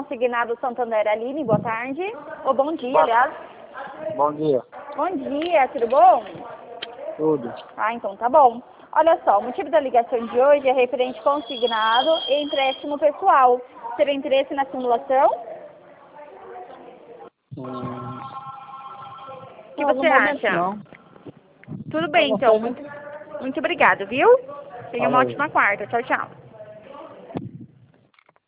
consignado Santander Aline, boa tarde. Ou bom dia, Boa. aliás. Bom dia. Bom dia, tudo bom? Tudo. Ah, então tá bom. Olha só, o motivo da ligação de hoje é referente consignado e empréstimo pessoal. Teria interesse na simulação? O que você acha? Não. Tudo bem, Eu não então. sei, né? Muito obrigada, viu? Tenha uma Falou. ótima quarta. Tchau, tchau.